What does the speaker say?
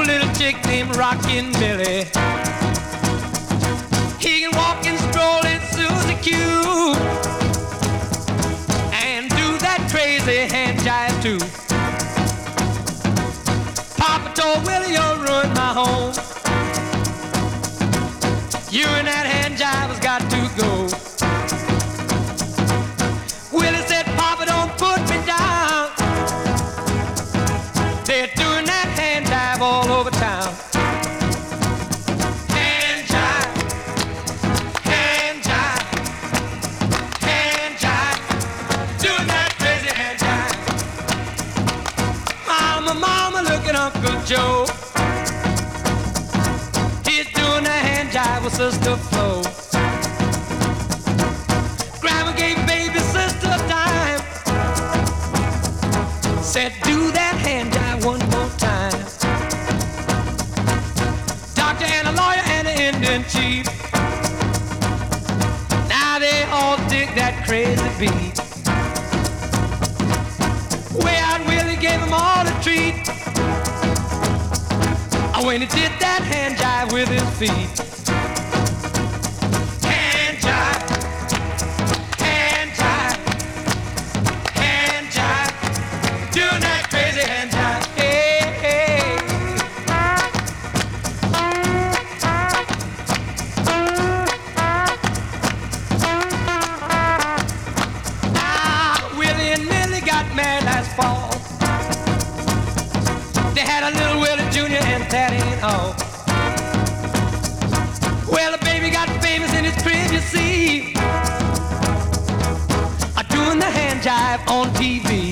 little chick named Rockin' Billy. He can walk and stroll in Susie Q and do that crazy hand jive too. Papa told Willie, you'll ruin my home. You and that hand jive has got to go. Willie said, Papa, don't put me down. They're doing that hand jive all over town. Hand jive, hand jive, hand jive, doing that crazy hand jive. Mama, mama, look at Uncle Joe. He's doing that hand jive with Sister Flo. Grandma gave baby sister time. Said, do that hand jive one more time. Doctor and a lawyer and an Indian chief. Now they all dig that crazy beat. Way out Willie gave them all a treat. When he did that hand jive with his feet. Hand jive, hand jive, hand jive, doing that crazy hand jive. Hey, hey. Now Willie and Millie got married last fall. They had a little Willie Jr. and that ain't all. Well, the baby got famous in his crib, you see, doing the hand jive on TV.